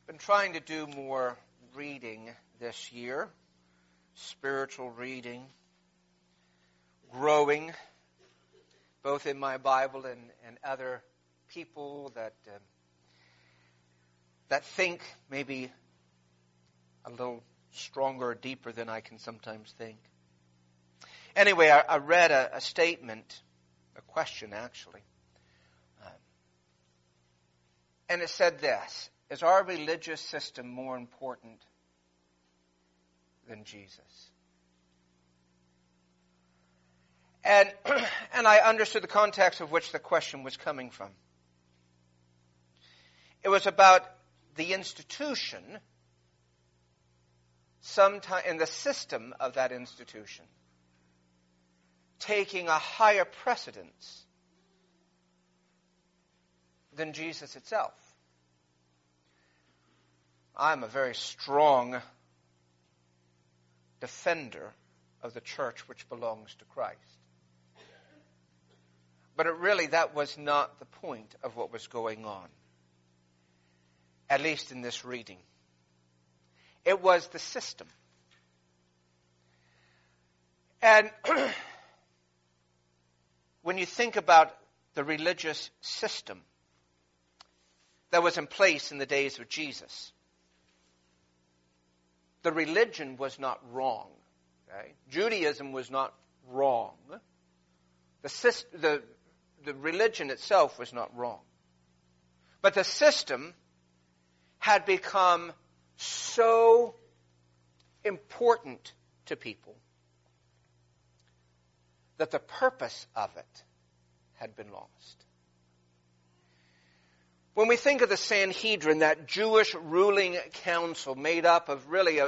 Been trying to do more reading this year, spiritual reading, growing, both in my Bible and other people that think maybe a little stronger or deeper than I can sometimes think. Anyway, I read a statement, a question actually, and it said this: is our religious system more important than Jesus? And I understood the context of which the question was coming from. It was about the institution, and the system of that institution, taking a higher precedence than Jesus itself. I'm a very strong defender of the church which belongs to Christ. But that was not the point of what was going on, at least in this reading. It was the system. And when you think about the religious system that was in place in the days of Jesus, the religion was not wrong. Okay? Judaism was not wrong. The religion itself was not wrong. But the system had become so important to people that the purpose of it had been lost. When we think of the Sanhedrin, that Jewish ruling council made up of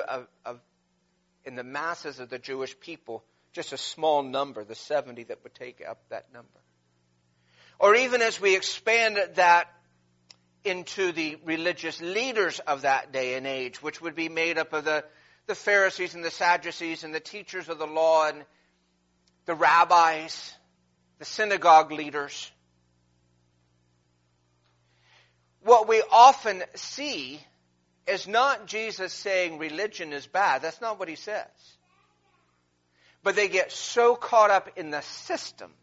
in the masses of the Jewish people, just a small number, the 70 that would take up that number. Or even as we expand that into the religious leaders of that day and age, which would be made up of the Pharisees and the Sadducees and the teachers of the law and the rabbis, the synagogue leaders. What we often see is not Jesus saying religion is bad. That's not what he says. But they get so caught up in the system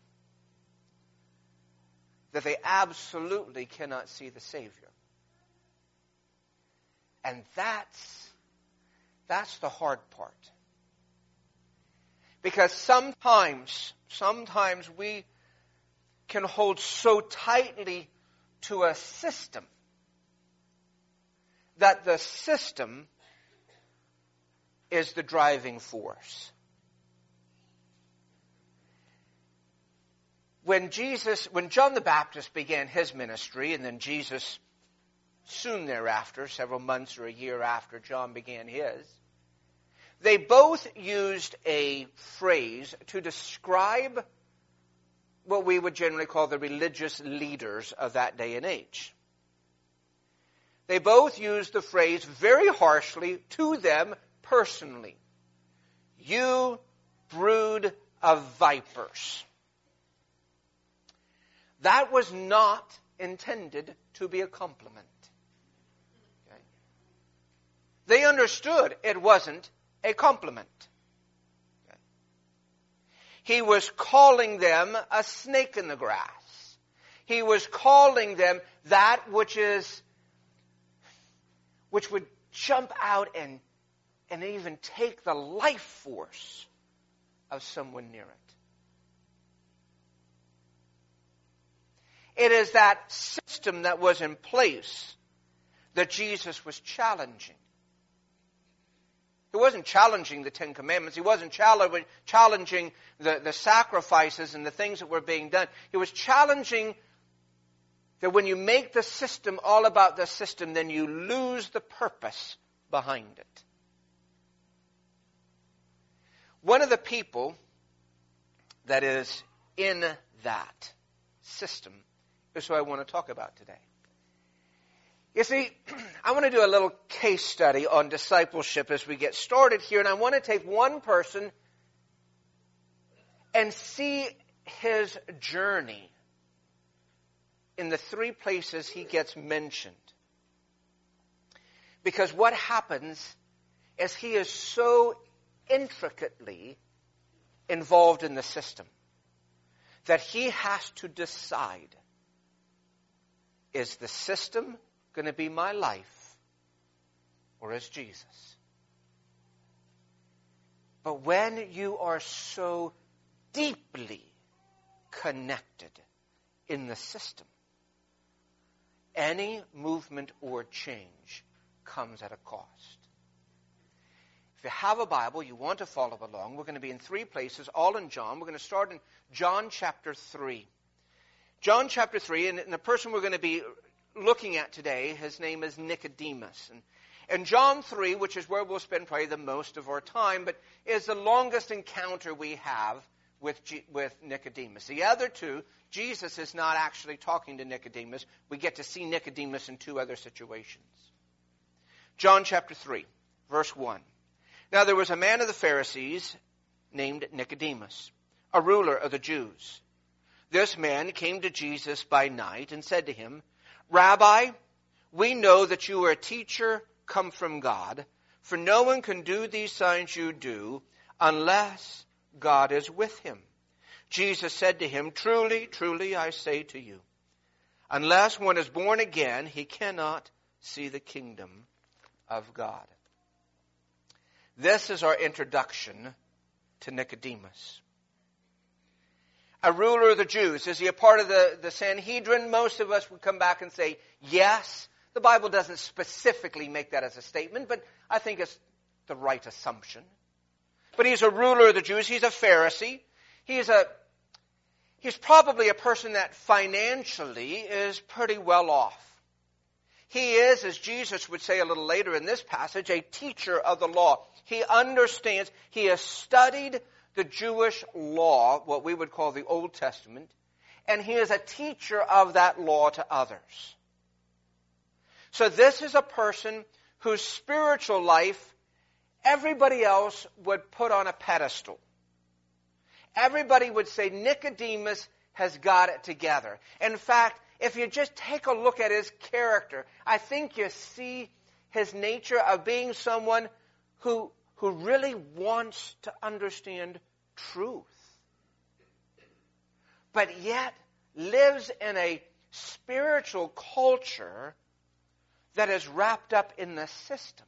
that they absolutely cannot see the Savior. And that's the hard part. Because sometimes we can hold so tightly to a system that the system is the driving force. When John the Baptist began his ministry, and then Jesus soon thereafter, several months or a year after John began his, they both used a phrase to describe what we would generally call the religious leaders of that day and age. They both used the phrase very harshly to them personally. You brood of vipers. That was not intended to be a compliment. Okay? They understood it wasn't a compliment. Okay? He was calling them a snake in the grass. He was calling them that which would jump out and even take the life force of someone near it. It is that system that was in place that Jesus was challenging. He wasn't challenging the Ten Commandments. He wasn't challenging the sacrifices and the things that were being done. He was challenging that when you make the system all about the system, then you lose the purpose behind it. One of the people that is in that system is who I want to talk about today. You see, I want to do a little case study on discipleship as we get started here, and I want to take one person and see his journey in the three places he gets mentioned. Because what happens is he is so intricately involved in the system that he has to decide, is the system going to be my life or is Jesus? But when you are so deeply connected in the system, any movement or change comes at a cost. If you have a Bible, you want to follow along, we're going to be in 3 places, all in John. We're going to start in John chapter 3. John chapter 3, and the person we're going to be looking at today, his name is Nicodemus. And John 3, which is where we'll spend probably the most of our time, but is the longest encounter we have with Nicodemus. The other 2, Jesus is not actually talking to Nicodemus. We get to see Nicodemus in 2 other situations. John chapter 3, verse 1. Now there was a man of the Pharisees named Nicodemus, a ruler of the Jews. This man came to Jesus by night and said to him, Rabbi, we know that you are a teacher come from God, for no one can do these signs you do unless God is with him. Jesus said to him, Truly, truly, I say to you, unless one is born again, he cannot see the kingdom of God. This is our introduction to Nicodemus. A ruler of the Jews. Is he a part of the Sanhedrin? Most of us would come back and say, yes. The Bible doesn't specifically make that as a statement, but I think it's the right assumption. But he's a ruler of the Jews. He's a Pharisee. He's probably a person that financially is pretty well off. He is, as Jesus would say a little later in this passage, a teacher of the law. He understands, he has studied the Jewish law, what we would call the Old Testament, and he is a teacher of that law to others. So this is a person whose spiritual life everybody else would put on a pedestal. Everybody would say Nicodemus has got it together. In fact, if you just take a look at his character, I think you see his nature of being someone who really wants to understand truth, but yet lives in a spiritual culture that is wrapped up in the system.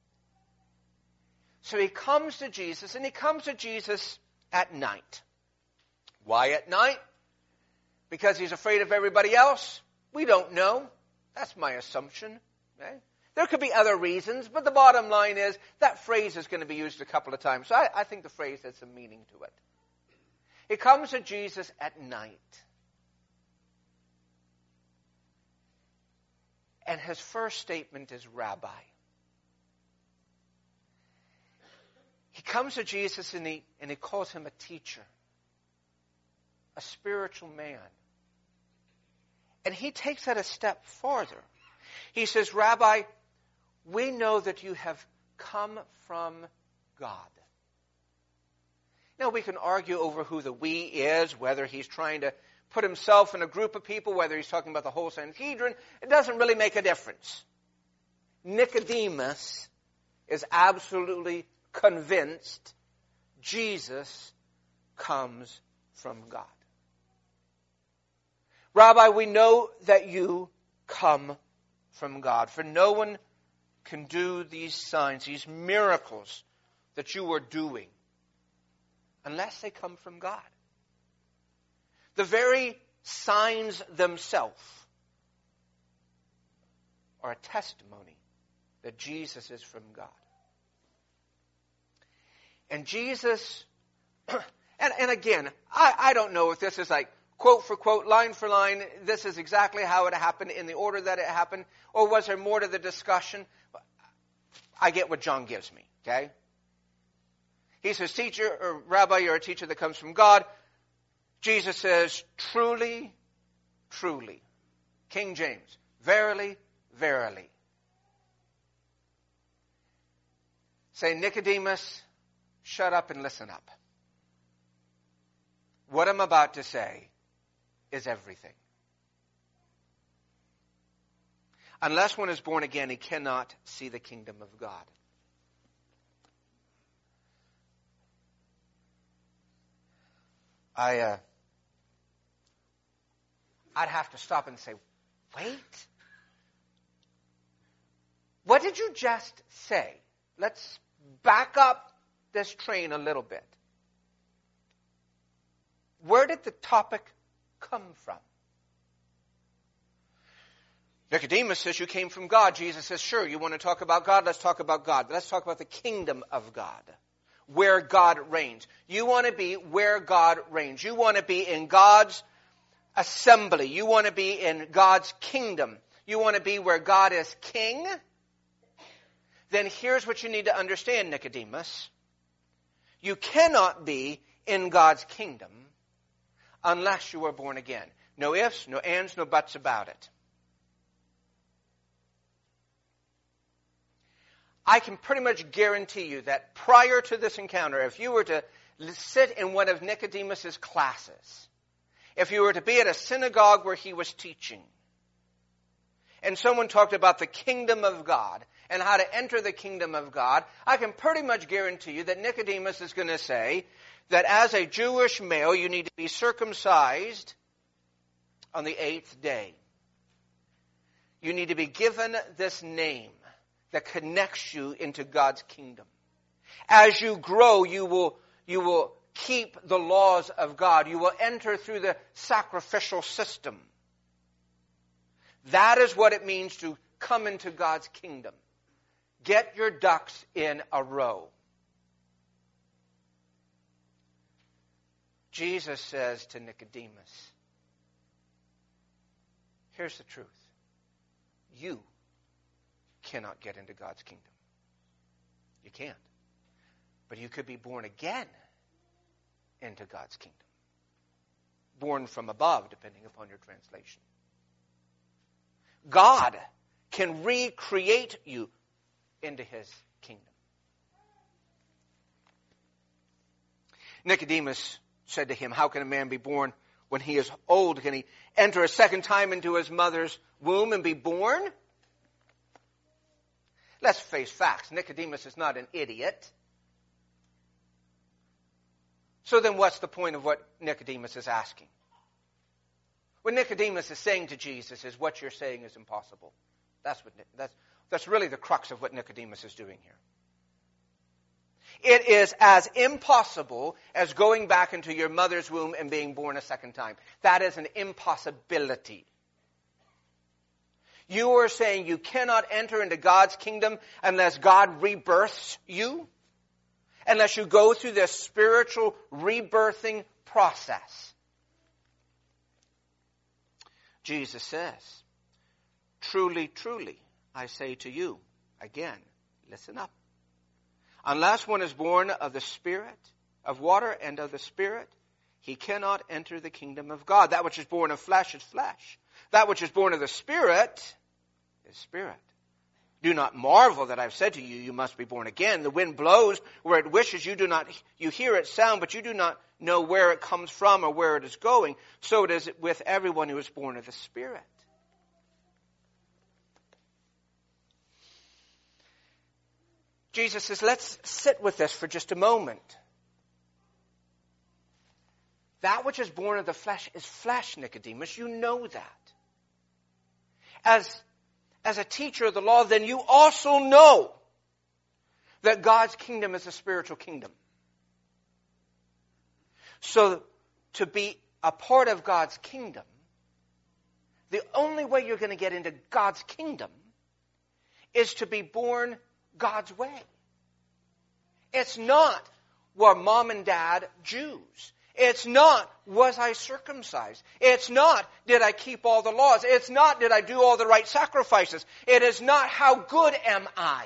So he comes to Jesus, and he comes to Jesus at night. Why at night? Because he's afraid of everybody else? We don't know. That's my assumption. Okay? There could be other reasons, but the bottom line is that phrase is going to be used a couple of times. So I think the phrase has some meaning to it. He comes to Jesus at night. And his first statement is Rabbi. He comes to Jesus and he calls him a teacher, a spiritual man. And he takes that a step farther. He says, Rabbi, we know that you have come from God. Now, we can argue over who the we is, whether he's trying to put himself in a group of people, whether he's talking about the whole Sanhedrin. It doesn't really make a difference. Nicodemus is absolutely convinced Jesus comes from God. Rabbi, we know that you come from God, for no one can do these signs, these miracles that you are doing, unless they come from God. The very signs themselves are a testimony that Jesus is from God. And Jesus, and again, I don't know if this is like quote for quote, line for line, this is exactly how it happened in the order that it happened, or was there more to the discussion? I get what John gives me, okay? He says, teacher, or Rabbi, you're a teacher that comes from God. Jesus says, truly, truly. King James, verily, verily. Say, Nicodemus, shut up and listen up. What I'm about to say is everything. Unless one is born again, he cannot see the kingdom of God. I'd have to stop and say, wait. What did you just say? Let's back up this train a little bit. Where did the topic come from? Nicodemus says you came from God. Jesus says, sure, you want to talk about God? Let's talk about God. Let's talk about the kingdom of God, where God reigns. You want to be where God reigns. You want to be in God's assembly. You want to be in God's kingdom. You want to be where God is king. Then here's what you need to understand, Nicodemus. You cannot be in God's kingdom unless you are born again. No ifs, no ands, no buts about it. I can pretty much guarantee you that prior to this encounter, if you were to sit in one of Nicodemus's classes, if you were to be at a synagogue where he was teaching, and someone talked about the kingdom of God and how to enter the kingdom of God, I can pretty much guarantee you that Nicodemus is going to say that as a Jewish male, you need to be circumcised on the 8th day. You need to be given this name that connects you into God's kingdom. As you grow, you will keep the laws of God. You will enter through the sacrificial system. That is what it means to come into God's kingdom. Get your ducks in a row. Jesus says to Nicodemus, here's the truth. You cannot get into God's kingdom. You can't. But you could be born again into God's kingdom. Born from above, depending upon your translation. God can recreate you into his kingdom. Nicodemus said to him, how can a man be born when he is old? Can he enter a second time into his mother's womb and be born? Let's face facts. Nicodemus is not an idiot. So then what's the point of what Nicodemus is asking? What Nicodemus is saying to Jesus is what you're saying is impossible. That's really the crux of what Nicodemus is doing here. It is as impossible as going back into your mother's womb and being born a second time. That is an impossibility. You are saying you cannot enter into God's kingdom unless God rebirths you, unless you go through this spiritual rebirthing process. Jesus says, truly, truly, I say to you, again, listen up. Unless one is born of the Spirit, of water and of the Spirit, he cannot enter the kingdom of God. That which is born of flesh is flesh. That which is born of the Spirit is spirit. Do not marvel that I've said to you, you must be born again. The wind blows where it wishes. You hear its sound, but you do not know where it comes from or where it is going. So it is with everyone who is born of the Spirit. Jesus says, let's sit with this for just a moment. That which is born of the flesh is flesh, Nicodemus. You know that. As a teacher of the law, then you also know that God's kingdom is a spiritual kingdom. So to be a part of God's kingdom, the only way you're going to get into God's kingdom is to be born God's way. It's not, were mom and dad Jews? It's not, was I circumcised? It's not, did I keep all the laws? It's not, did I do all the right sacrifices? It is not, how good am I?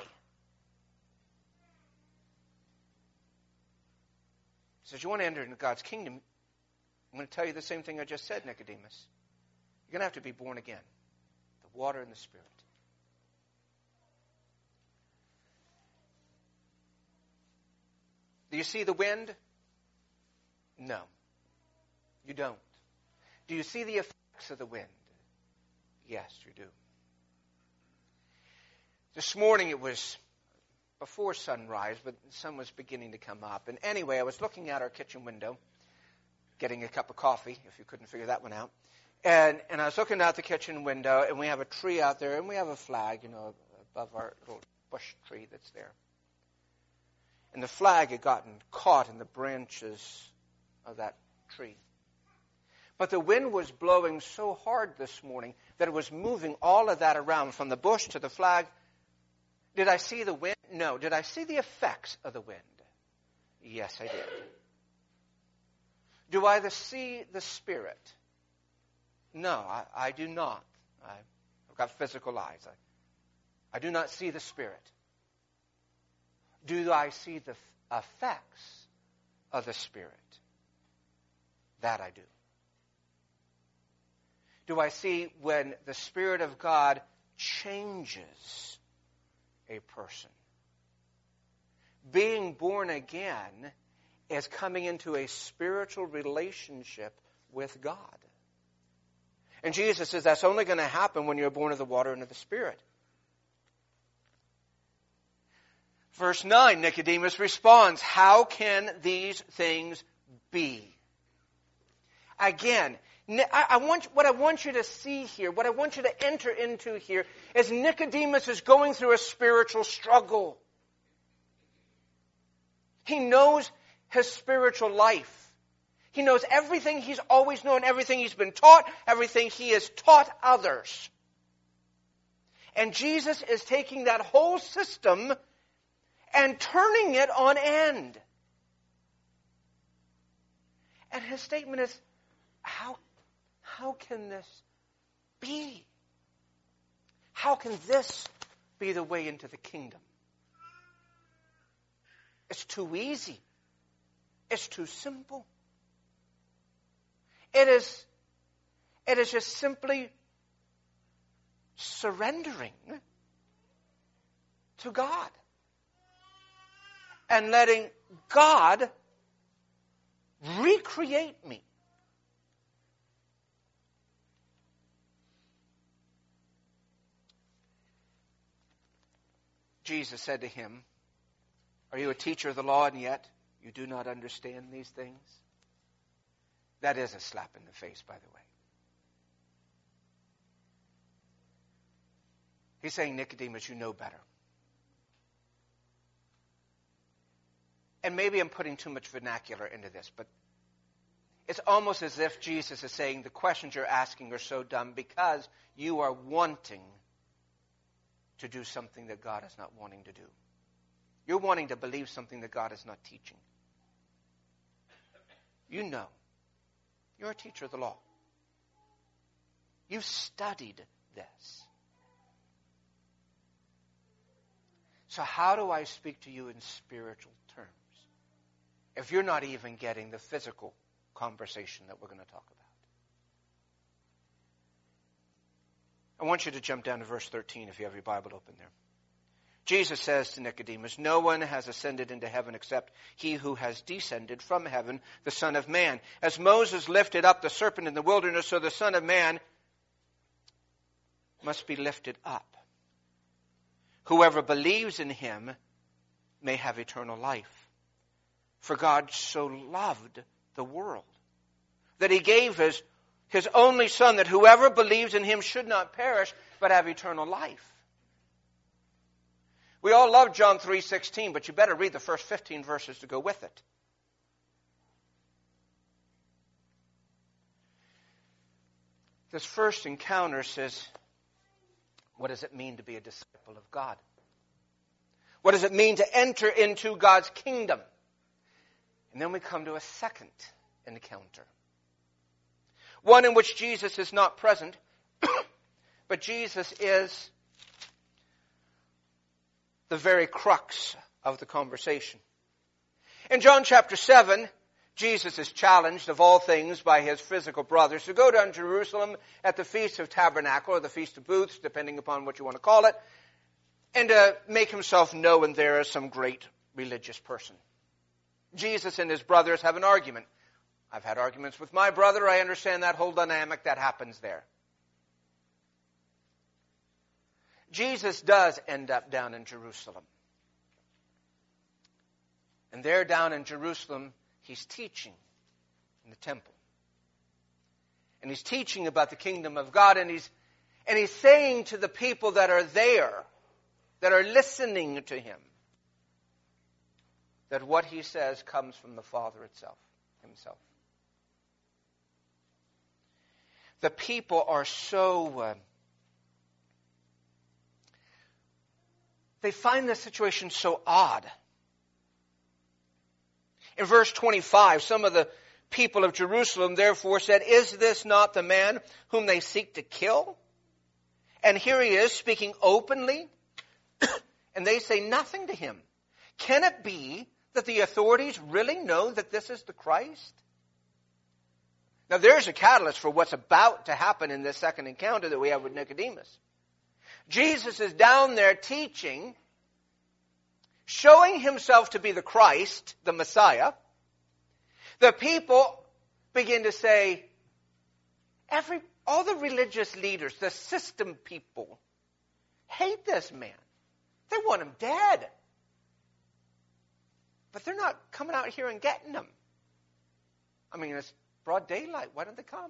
He says, you want to enter into God's kingdom? I'm going to tell you the same thing I just said, Nicodemus. You're going to have to be born again. The water and the Spirit. Do you see the wind? No, you don't. Do you see the effects of the wind? Yes, you do. This morning it was before sunrise, but the sun was beginning to come up. And anyway, I was looking out our kitchen window, getting a cup of coffee, if you couldn't figure that one out. And I was looking out the kitchen window, and we have a tree out there, and we have a flag, above our little bush tree that's there. And the flag had gotten caught in the branches of that tree. But the wind was blowing so hard this morning that it was moving all of that around from the bush to the flag. Did I see the wind? No. Did I see the effects of the wind? Yes, I did. Do I see the Spirit? No, I do not. I've got physical eyes. I do not see the Spirit. Do I see the effects of the Spirit? That I do. Do I see when the Spirit of God changes a person? Being born again is coming into a spiritual relationship with God. And Jesus says that's only going to happen when you're born of the water and of the Spirit. Verse 9, Nicodemus responds, how can these things be? Again, what I want you to see here, what I want you to enter into here, is Nicodemus is going through a spiritual struggle. He knows his spiritual life. He knows everything he's always known, everything he's been taught, everything he has taught others. And Jesus is taking that whole system and turning it on end. And his statement is, how can this be? How can this be the way into the kingdom? It's too easy. It's too simple. It is just simply surrendering to God and letting God recreate me. Jesus said to him, are you a teacher of the law and yet you do not understand these things? That is a slap in the face, by the way. He's saying, Nicodemus, you know better. And maybe I'm putting too much vernacular into this, but it's almost as if Jesus is saying the questions you're asking are so dumb because you are wanting to do something that God is not wanting to do. You're wanting to believe something that God is not teaching. You know. You're a teacher of the law. You've studied this. So how do I speak to you in spiritual terms if you're not even getting the physical conversation that we're going to talk about? I want you to jump down to verse 13 if you have your Bible open there. Jesus says to Nicodemus, no one has ascended into heaven except he who has descended from heaven, the Son of Man. As Moses lifted up the serpent in the wilderness, so the Son of Man must be lifted up. Whoever believes in him may have eternal life. For God so loved the world that he gave his only Son, that whoever believes in him should not perish, but have eternal life. We all love John 3:16, but you better read the first 15 verses to go with it. This first encounter says, what does it mean to be a disciple of God? What does it mean to enter into God's kingdom? And then we come to a second encounter. One in which Jesus is not present, but Jesus is the very crux of the conversation. In John chapter 7, Jesus is challenged of all things by his physical brothers to go down to Jerusalem at the Feast of Tabernacle or the Feast of Booths, depending upon what you want to call it, and to make himself known there as some great religious person. Jesus and his brothers have an argument. I've had arguments with my brother. I understand that whole dynamic that happens there. Jesus does end up down in Jerusalem. And there down in Jerusalem, he's teaching in the temple. And he's teaching about the kingdom of God, and he's saying to the people that are there, that are listening to him, that what he says comes from the Father himself. The people are so... they find this situation so odd. In verse 25, some of the people of Jerusalem therefore said, "Is this not the man whom they seek to kill? And here he is speaking openly, and they say nothing to him. Can it be that the authorities really know that this is the Christ?" Now there's a catalyst for what's about to happen in this second encounter that we have with Nicodemus. Jesus is down there teaching, showing himself to be the Christ, the Messiah. The people begin to say, all the religious leaders, the system people, hate this man. They want him dead. But they're not coming out here and getting him. I mean, it's broad daylight. Why don't they come?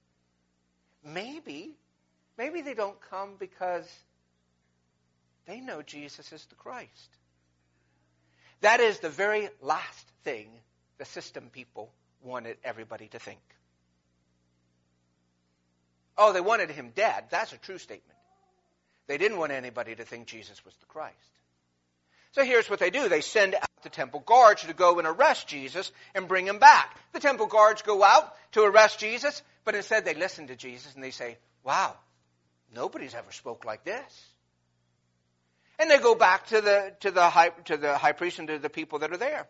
Maybe they don't come because they know Jesus is the Christ. That is the very last thing the system people wanted everybody to think. Oh, they wanted him dead. That's a true statement. They didn't want anybody to think Jesus was the Christ. So here's what they do. They send out the temple guards to go and arrest Jesus and bring him back. The temple guards go out to arrest Jesus, but instead they listen to Jesus and they say, "Wow, nobody's ever spoke like this." And they go back to the high priest and to the people that are there.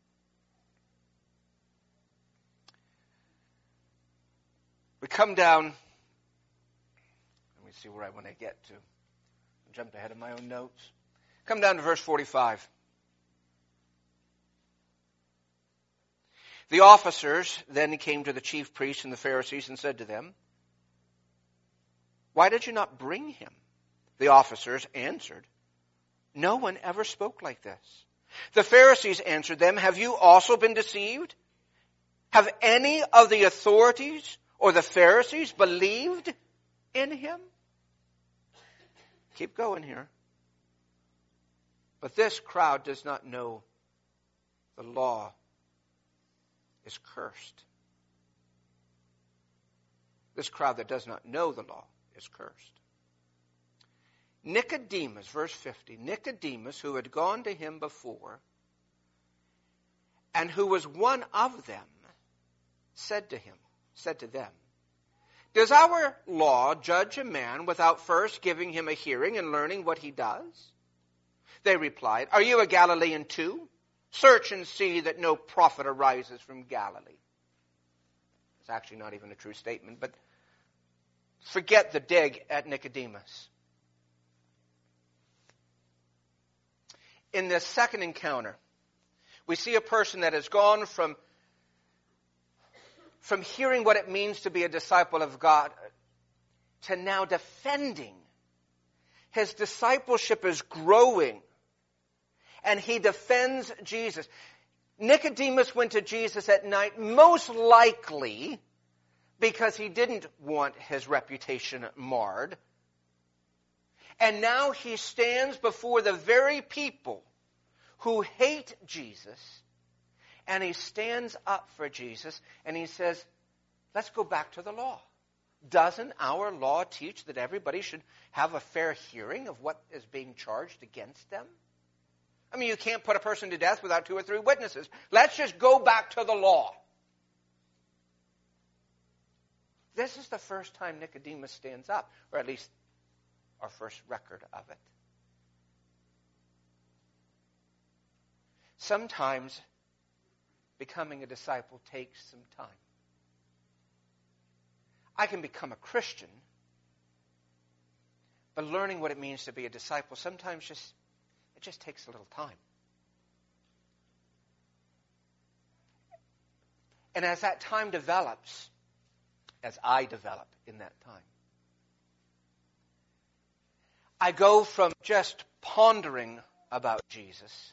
We come down. Let me see where I want to get to. I jumped ahead of my own notes. Come down to verse 45. The officers then came to the chief priests and the Pharisees and said to them, "Why did you not bring him?" The officers answered, "No one ever spoke like this." The Pharisees answered them, "Have you also been deceived? Have any of the authorities or the Pharisees believed in him?" Keep going here. But this crowd does not know the law is cursed. This crowd that does not know the law is cursed. Nicodemus, verse 50, Nicodemus, who had gone to him before, and who was one of them, said to them, "Does our law judge a man without first giving him a hearing and learning what he does?" They replied, "Are you a Galilean too? Search and see that no prophet arises from Galilee." It's actually not even a true statement, but forget the dig at Nicodemus. In this second encounter, we see a person that has gone from hearing what it means to be a disciple of God to now defending. His discipleship is growing, and he defends Jesus. Nicodemus went to Jesus at night, most likely because he didn't want his reputation marred. And now he stands before the very people who hate Jesus, and he stands up for Jesus, and he says, let's go back to the law. Doesn't our law teach that everybody should have a fair hearing of what is being charged against them? I mean, you can't put a person to death without 2 or 3 witnesses. Let's just go back to the law. This is the first time Nicodemus stands up, or at least our first record of it. Sometimes becoming a disciple takes some time. I can become a Christian, but learning what it means to be a disciple sometimes it just takes a little time. And as that time develops, as I develop in that time, I go from just pondering about Jesus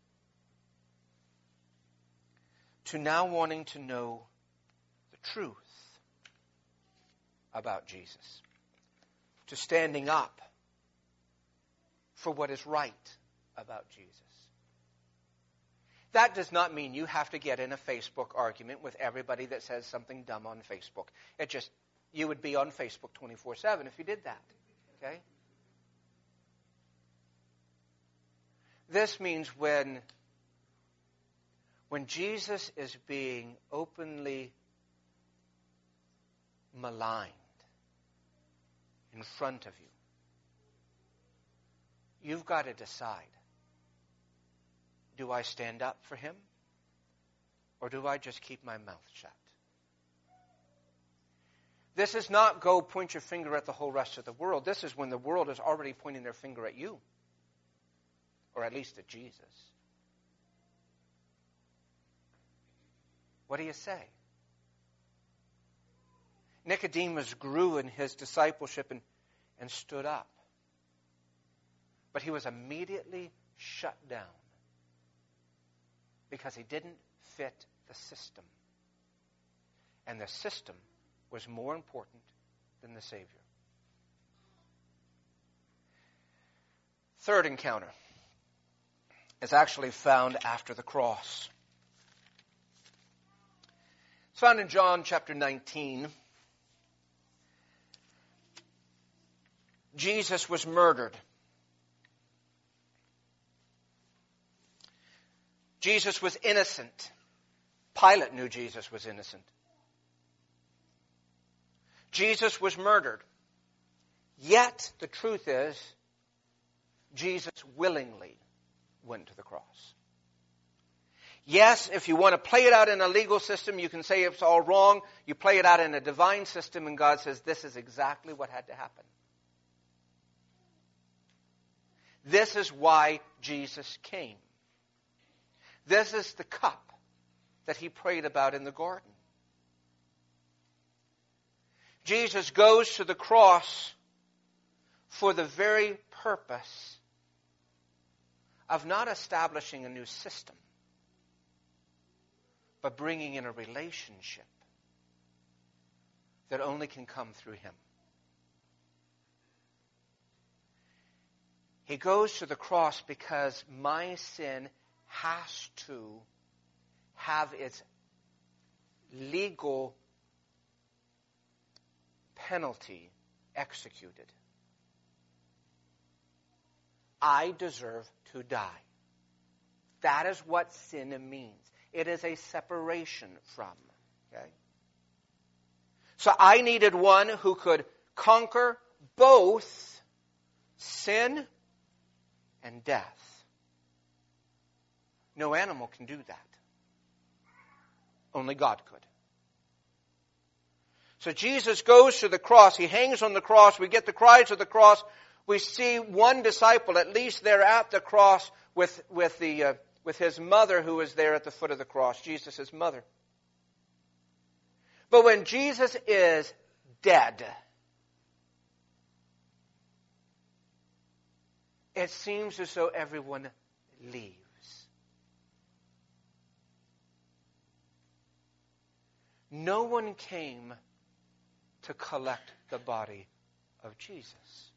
to now wanting to know the truth about Jesus, to standing up for what is right about Jesus. That does not mean you have to get in a Facebook argument with everybody that says something dumb on Facebook. You would be on Facebook 24/7 if you did that. Okay? This means when Jesus is being openly maligned in front of you, you've got to decide, do I stand up for him or do I just keep my mouth shut? This is not go point your finger at the whole rest of the world. This is when the world is already pointing their finger at you, or at least at Jesus. What do you say? Nicodemus grew in his discipleship and stood up. But he was immediately shut down because he didn't fit the system. And the system was more important than the Savior. Third encounter is actually found after the cross. It's found in John chapter 19. Jesus was murdered. Jesus was innocent. Pilate knew Jesus was innocent. Jesus was murdered. Yet, the truth is, Jesus willingly went to the cross. Yes, if you want to play it out in a legal system, you can say it's all wrong. You play it out in a divine system, and God says this is exactly what had to happen. This is why Jesus came. This is the cup that he prayed about in the garden. Jesus goes to the cross for the very purpose of not establishing a new system, but bringing in a relationship that only can come through him. He goes to the cross because my sin has to have its legal penalty executed. I deserve to die. That is what sin means. It is a separation from. Okay? So I needed one who could conquer both sin and death. No animal can do that. Only God could. So Jesus goes to the cross. He hangs on the cross. We get the cries of the cross. We see one disciple, at least there at the cross, with his mother who is there at the foot of the cross, Jesus' mother. But when Jesus is dead, it seems as though everyone leaves. No one came to collect the body of Jesus.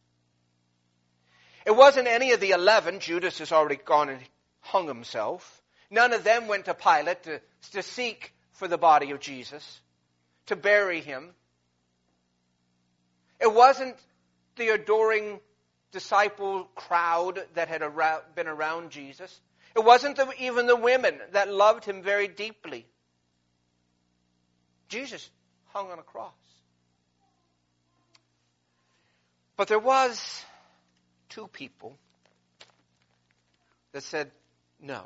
It wasn't any of the 11. Judas has already gone and hung himself. None of them went to Pilate to seek for the body of Jesus, to bury him. It wasn't the adoring disciple crowd that had been around Jesus. It wasn't even the women that loved him very deeply. Jesus hung on a cross. But there was two people that said no.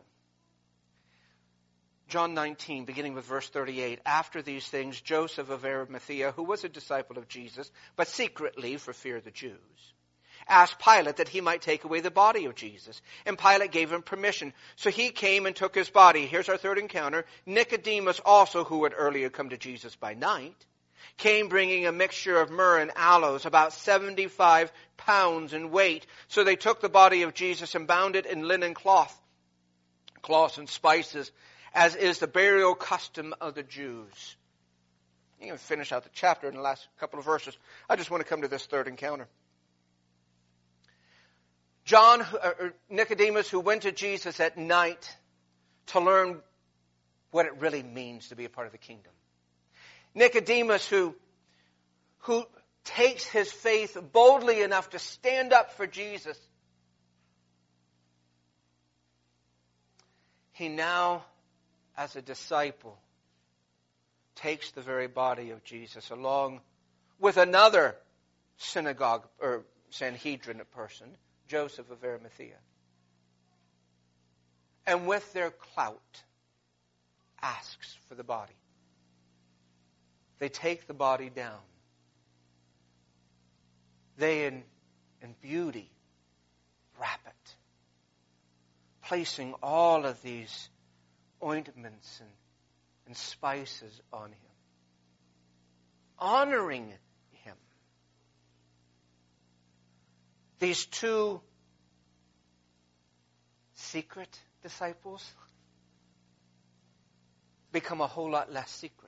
John 19, beginning with verse 38. After these things, Joseph of Arimathea, who was a disciple of Jesus, but secretly for fear of the Jews, asked Pilate that he might take away the body of Jesus. And Pilate gave him permission. So he came and took his body. Here's our third encounter. Nicodemus also, who had earlier come to Jesus by night, came bringing a mixture of myrrh and aloes, about 75 pounds in weight. So they took the body of Jesus and bound it in linen cloths and spices, as is the burial custom of the Jews. You can finish out the chapter in the last couple of verses. I just want to come to this third encounter. Nicodemus, who went to Jesus at night to learn what it really means to be a part of the kingdom. Nicodemus, who takes his faith boldly enough to stand up for Jesus. He now, as a disciple, takes the very body of Jesus along with another synagogue or Sanhedrin person, Joseph of Arimathea. And with their clout, asks for the body. They take the body down. They, in beauty, wrap it, placing all of these ointments and spices on him, honoring him. These two secret disciples become a whole lot less secret.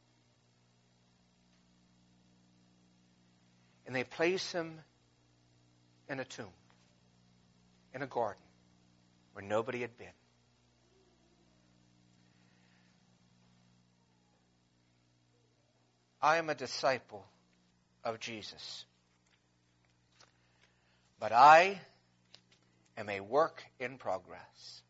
And they place him in a tomb, in a garden, where nobody had been. I am a disciple of Jesus, but I am a work in progress.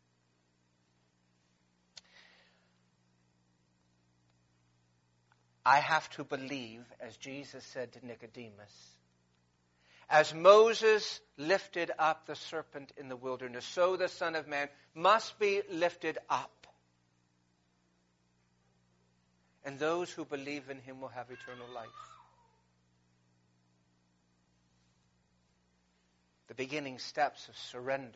I have to believe, as Jesus said to Nicodemus, as Moses lifted up the serpent in the wilderness, so the Son of Man must be lifted up. And those who believe in him will have eternal life. The beginning steps of surrender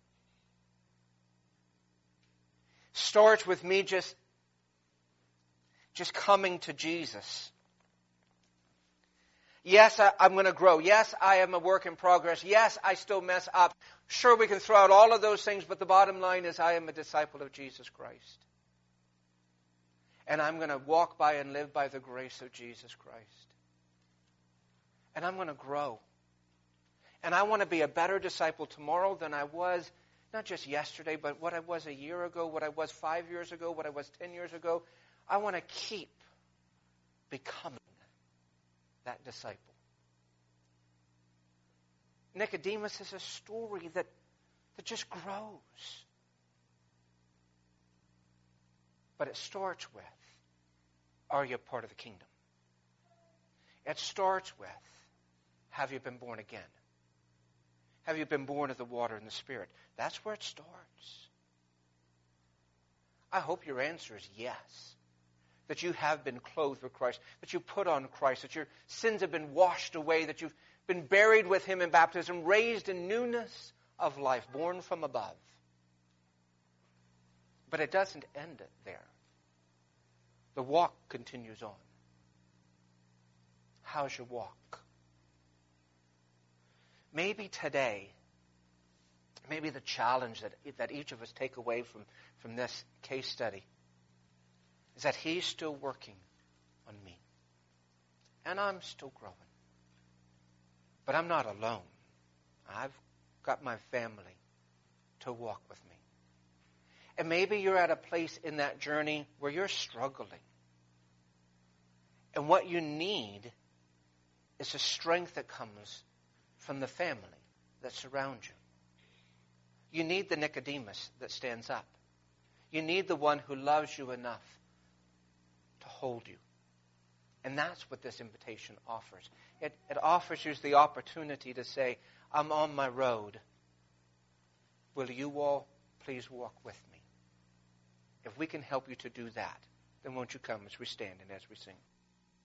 starts with me just coming to Jesus. Yes, I'm going to grow. Yes, I am a work in progress. Yes, I still mess up. Sure, we can throw out all of those things, but the bottom line is I am a disciple of Jesus Christ. And I'm going to walk by and live by the grace of Jesus Christ. And I'm going to grow. And I want to be a better disciple tomorrow than I was, not just yesterday, but what I was a year ago, what I was 5 years ago, what I was 10 years ago. I want to keep becoming that disciple. Nicodemus is a story that just grows. But it starts with, are you a part of the kingdom? It starts with, have you been born again? Have you been born of the water and the Spirit? That's where it starts. I hope your answer is yes. That you have been clothed with Christ, that you put on Christ, that your sins have been washed away, that you've been buried with him in baptism, raised in newness of life, born from above. But it doesn't end there. The walk continues on. How's your walk? Maybe today, maybe the challenge that each of us take away from this case study is that he's still working on me. And I'm still growing. But I'm not alone. I've got my family to walk with me. And maybe you're at a place in that journey where you're struggling. And what you need is the strength that comes from the family that surrounds you. You need the Nicodemus that stands up. You need the one who loves you enough to hold you. And that's what this invitation offers. It offers you the opportunity to say, I'm on my road. Will you all please walk with me? If we can help you to do that, then won't you come as we stand and as we sing.